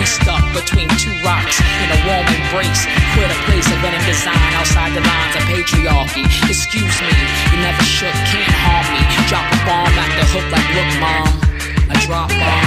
stuck between two rocks in a warm embrace. Quit a place of venom design outside the lines of patriarchy. Excuse me, you never shook, can't harm me. Drop a bomb at the hook like, look, mom, I drop bomb.